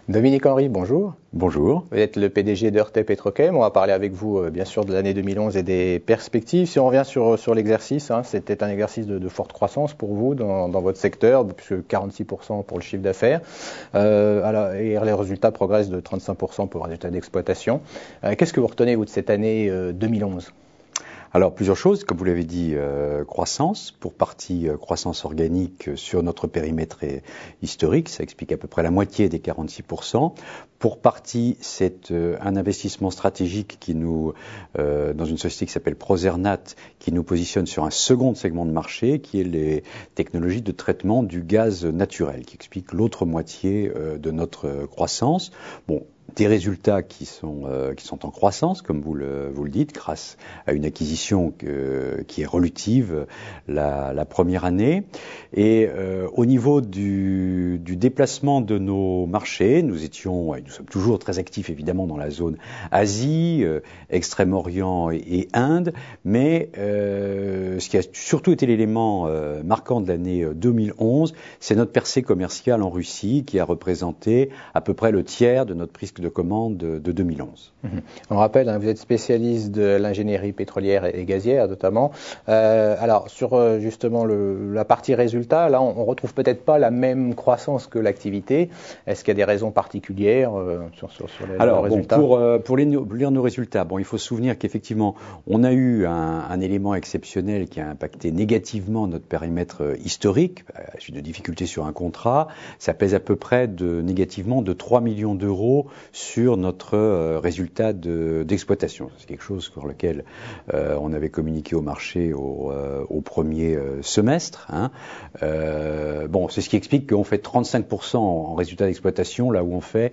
Dominique Henry, bonjour. Bonjour. Vous êtes le PDG d'Heurtay Petrochem. On va parler avec vous, bien sûr, de l'année 2011 et des perspectives. Si on revient sur l'exercice, c'était un exercice de forte croissance pour vous dans votre secteur, puisque 46% pour le chiffre d'affaires. Et les résultats progressent de 35% pour le résultat d'exploitation. Qu'est-ce que vous retenez, vous, de cette année 2011 ? Alors, plusieurs choses. Comme vous l'avez dit, croissance. Pour partie, croissance organique sur notre périmètre historique. Ça explique à peu près la moitié des 46%. Pour partie, c'est un investissement stratégique qui nous, dans une société qui s'appelle Prozernat, qui nous positionne sur un second segment de marché, qui est les technologies de traitement du gaz naturel, qui explique l'autre moitié de notre croissance. Bon, des résultats qui sont en croissance, comme vous le dites, grâce à une acquisition qui est relutive la première année. Et au niveau du déplacement de nos marchés, nous sommes toujours très actifs évidemment dans la zone Asie, Extrême-Orient et Inde, mais ce qui a surtout été l'élément marquant de l'année 2011, c'est notre percée commerciale en Russie qui a représenté à peu près le tiers de notre prise de commande de 2011. On rappelle, vous êtes spécialiste de l'ingénierie pétrolière et gazière notamment. Alors sur justement la partie résultat, là on retrouve peut-être pas la même croissance que l'activité. Est-ce qu'il y a des raisons particulières sur les résultats ? Alors pour lire nos résultats, il faut se souvenir qu'effectivement on a eu un élément exceptionnel qui a impacté négativement notre périmètre historique, à la suite de difficultés sur un contrat. Ça pèse à peu près négativement de 3 millions d'euros sur notre résultat d'exploitation. C'est quelque chose sur lequel on avait communiqué au marché au premier semestre. C'est ce qui explique qu'on fait 35% en résultat d'exploitation, là où on fait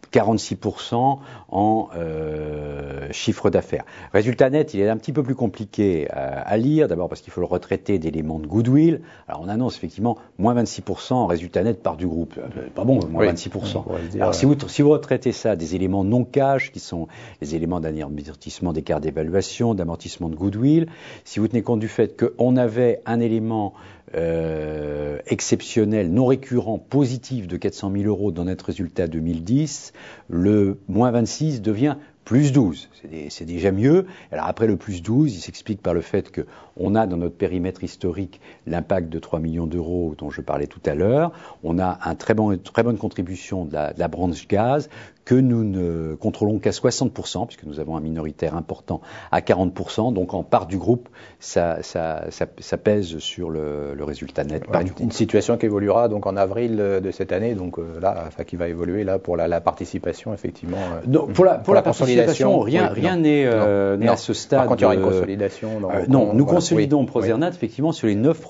46% en chiffre d'affaires. Résultat net, il est un petit peu plus compliqué à lire, d'abord parce qu'il faut le retraiter d'éléments de goodwill. Alors on annonce effectivement moins 26% en résultat net part du groupe. Pas bon, moins 26%. Alors si vous retraitez ça des éléments non cash, qui sont les éléments d'amortissement d'écart d'évaluation, d'amortissement de goodwill, si vous tenez compte du fait qu'on avait un élément exceptionnel, non récurrent, positif de 400 000 euros dans notre résultat 2010, le moins 26 devient plus 12. C'est déjà mieux. Alors après le plus 12, il s'explique par le fait qu'on a dans notre périmètre historique l'impact de 3 millions d'euros dont je parlais tout à l'heure. On a très bonne contribution de la branche gaz que nous ne contrôlons qu'à 60%, puisque nous avons un minoritaire important à 40%. Donc en part du groupe, ça pèse sur le résultat net. Une situation qui évoluera donc en avril de cette année, donc qui va évoluer là pour la participation effectivement. Pour la consolidation, rien n'est à ce stade. Par contre, il y aura une consolidation. Nous consolidons Prozernat effectivement sur les 9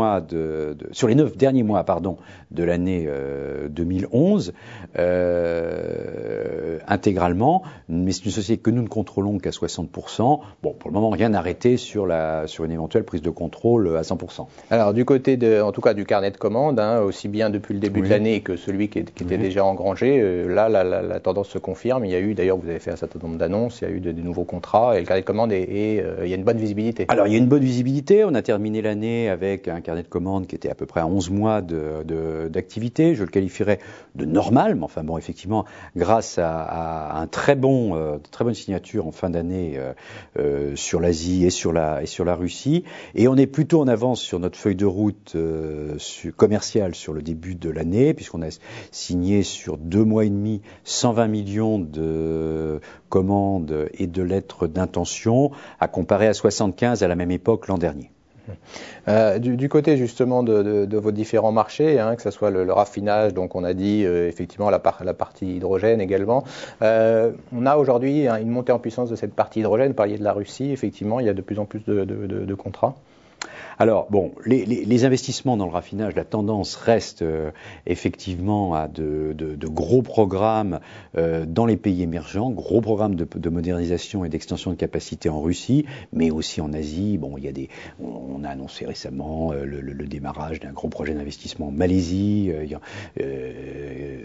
derniers mois de l'année 2011. Intégralement, mais c'est une société que nous ne contrôlons qu'à 60%. Bon, pour le moment, rien n'arrêté sur une éventuelle prise de contrôle à 100%. Alors, du côté en tout cas du carnet de commandes, aussi bien depuis le début de l'année que celui qui était déjà engrangé, là, la tendance se confirme. Il y a eu, d'ailleurs, vous avez fait un certain nombre d'annonces, il y a eu des nouveaux contrats, et le carnet de commandes, il y a une bonne visibilité. Alors, il y a une bonne visibilité. On a terminé l'année avec un carnet de commandes qui était à peu près à 11 mois d'activité. Je le qualifierais de normal, mais enfin bon, effectivement, grâce à un très bonne signature en fin d'année sur l'Asie et sur la Russie, et on est plutôt en avance sur notre feuille de route commerciale sur le début de l'année, puisqu'on a signé sur 2 mois et demi 120 millions de commandes et de lettres d'intention, à comparer à 75 à la même époque l'an dernier. Du côté justement de vos différents marchés, que ce soit le raffinage, donc on a dit effectivement la partie hydrogène également. On a aujourd'hui une montée en puissance de cette partie hydrogène. Vous parliez de la Russie, effectivement, il y a de plus en plus de contrats. Alors, les investissements dans le raffinage, la tendance reste effectivement à de gros programmes dans les pays émergents, gros programmes de modernisation et d'extension de capacité en Russie, mais aussi en Asie. On a annoncé récemment le démarrage d'un gros projet d'investissement en Malaisie,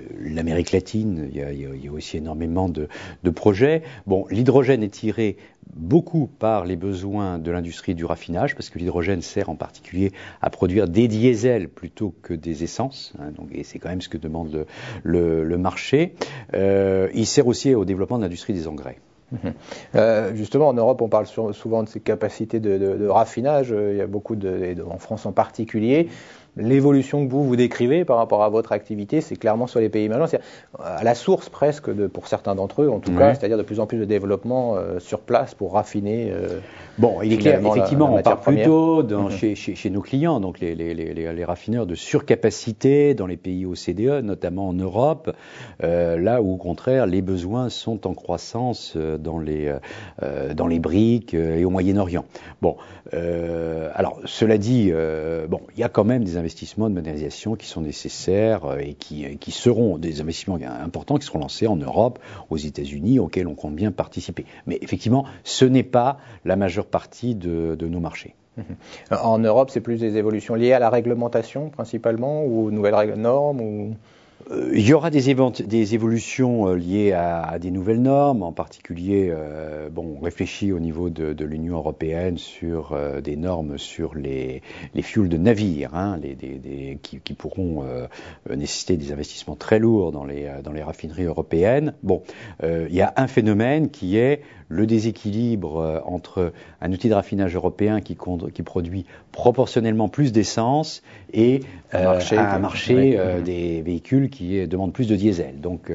l'Amérique latine, il y a aussi énormément de projets. L'hydrogène est tiré beaucoup par les besoins de l'industrie du raffinage, parce que l'hydrogène sert en particulier à produire des diesels plutôt que des essences, hein, donc, et c'est quand même ce que demande le marché. Il sert aussi au développement de l'industrie des engrais. Justement, en Europe, on parle souvent de ces capacités de raffinage. Il y a beaucoup en France en particulier. L'évolution que vous décrivez par rapport à votre activité, c'est clairement sur les pays émergents, c'est à la source presque, pour certains d'entre eux en tout cas, c'est-à-dire de plus en plus de développement sur place pour raffiner. Bon, il est clair, effectivement, on parle plutôt chez nos clients, donc les raffineurs de surcapacité dans les pays OCDE, notamment en Europe, là où au contraire les besoins sont en croissance dans les BRIC et au Moyen-Orient. Bon, alors cela dit, il y a quand même des investissements de modernisation qui sont nécessaires et qui seront des investissements importants qui seront lancés en Europe, aux États-Unis, auxquels on compte bien participer. Mais effectivement, ce n'est pas la majeure partie de nos marchés. En Europe, c'est plus des évolutions liées à la réglementation principalement, ou nouvelles normes ou... Il y aura des évolutions liées à des nouvelles normes, en particulier, on réfléchit au niveau de l'Union européenne sur des normes sur les fuels de navires, hein, qui pourront nécessiter des investissements très lourds dans les raffineries européennes. Bon, il y a un phénomène qui est le déséquilibre entre un outil de raffinage européen qui produit proportionnellement plus d'essence et un marché des véhicules qui demande plus de diesel. Donc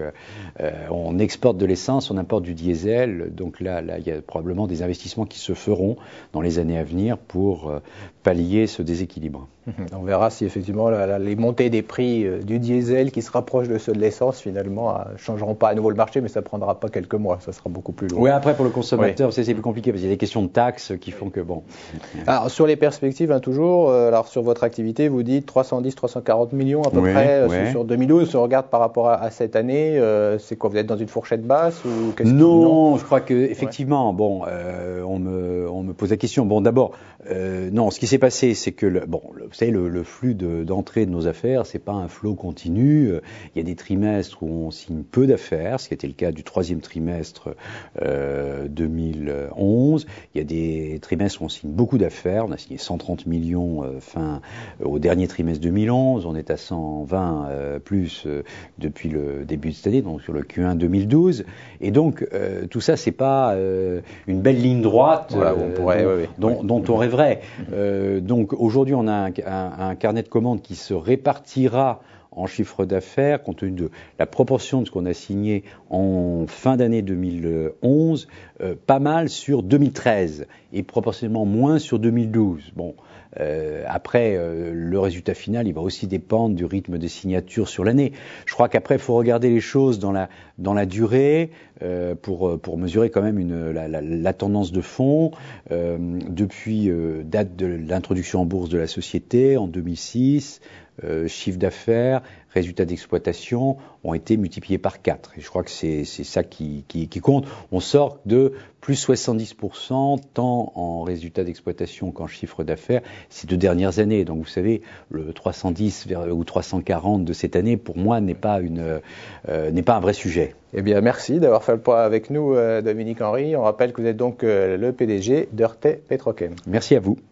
on exporte de l'essence, on importe du diesel. Donc là, il y a probablement des investissements qui se feront dans les années à venir pour pallier ce déséquilibre. On verra si effectivement les montées des prix du diesel qui se rapprochent de ceux de l'essence finalement changeront pas à nouveau le marché, mais ça prendra pas quelques mois, ça sera beaucoup plus lourd. Oui, après pour le consommateur, c'est plus compliqué parce qu'il y a des questions de taxes qui font que bon. Alors sur les perspectives, toujours, alors sur votre activité, vous dites 310-340 millions à peu près sur 2012. Si on regarde par rapport à cette année, c'est quoi? Vous êtes dans une fourchette basse ou Non, je crois que effectivement, on me pose la question. Bon, d'abord, non, ce qui s'est passé, c'est que vous savez, le flux d'entrée de nos affaires, c'est pas un flot continu. Il y a des trimestres où on signe peu d'affaires, ce qui était le cas du troisième trimestre 2011. Il y a des trimestres où on signe beaucoup d'affaires. On a signé 130 millions au dernier trimestre 2011. On est à 120 plus depuis le début de cette année, donc sur le Q1 2012. Et donc tout ça, c'est pas une belle ligne droite dont on rêverait. Donc aujourd'hui, on a un carnet de commandes qui se répartira en chiffre d'affaires, compte tenu de la proportion de ce qu'on a signé en fin d'année 2011, pas mal sur 2013 et proportionnellement moins sur 2012. Bon, après, le résultat final, il va aussi dépendre du rythme des signatures sur l'année. Je crois qu'après, il faut regarder les choses dans la durée pour mesurer quand même la tendance de fond. Depuis date de l'introduction en bourse de la société en 2006, chiffre d'affaires, résultats d'exploitation ont été multipliés par 4. Et je crois que c'est ça qui compte. On sort de plus 70% tant en résultats d'exploitation qu'en chiffre d'affaires ces 2 dernières années. Donc vous savez, le 310 ou 340 de cette année, pour moi, n'est pas un vrai sujet. Eh bien, merci d'avoir fait le point avec nous, Dominique Henry. On rappelle que vous êtes donc le PDG d'Heurtay Petrochem. Merci à vous.